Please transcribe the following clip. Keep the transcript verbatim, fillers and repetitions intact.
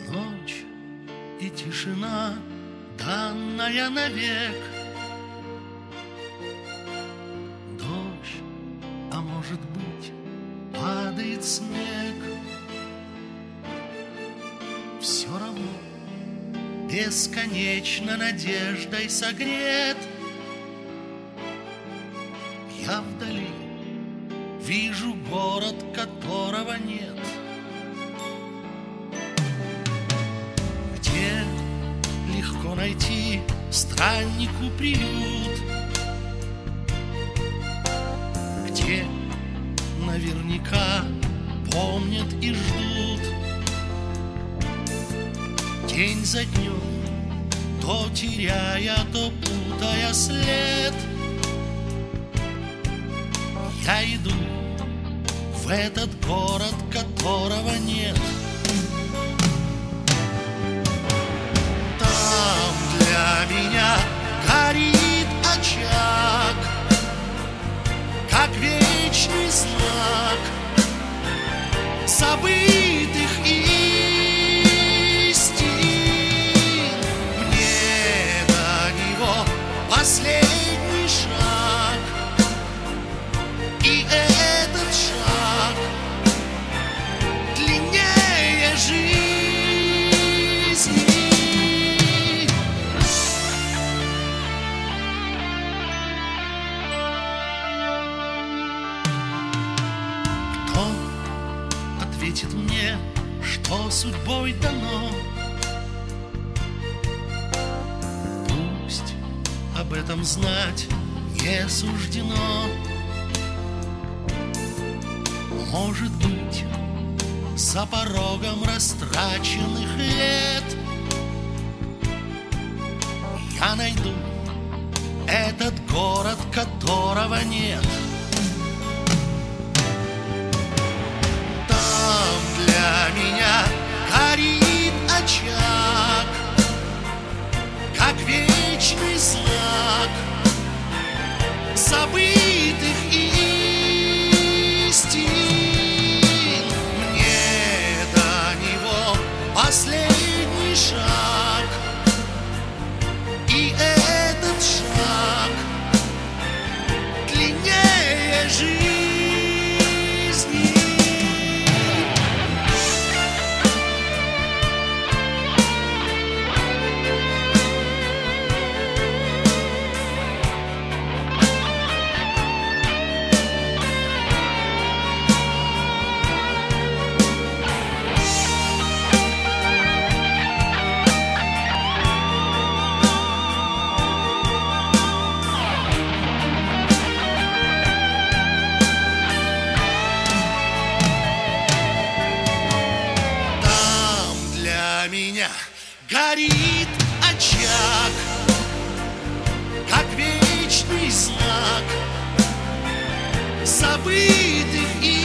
Ночь и тишина, данная навек. Дождь, а может быть, падает снег. Все равно бесконечно надеждой согрет. Я вдали вижу город, которого нет. Где легко найти страннику приют, где наверняка помнят и ждут. День за днем, то теряя, то путая след, я иду в этот город, которого нет. Там для меня горит очаг, как вечный знак забытых истин. Мне до него последний шаг, и этот шаг длиннее жизни. Кто ответит мне, что судьбой дано? Пусть об этом знать не суждено. Может быть, за порогом растраченных лет я найду этот город, которого нет. Там для меня горит очаг, как вечный знак забытых истин. Последний шаг, и этот шаг длиннее жизни. Меня горит очаг, как вечный знак забытых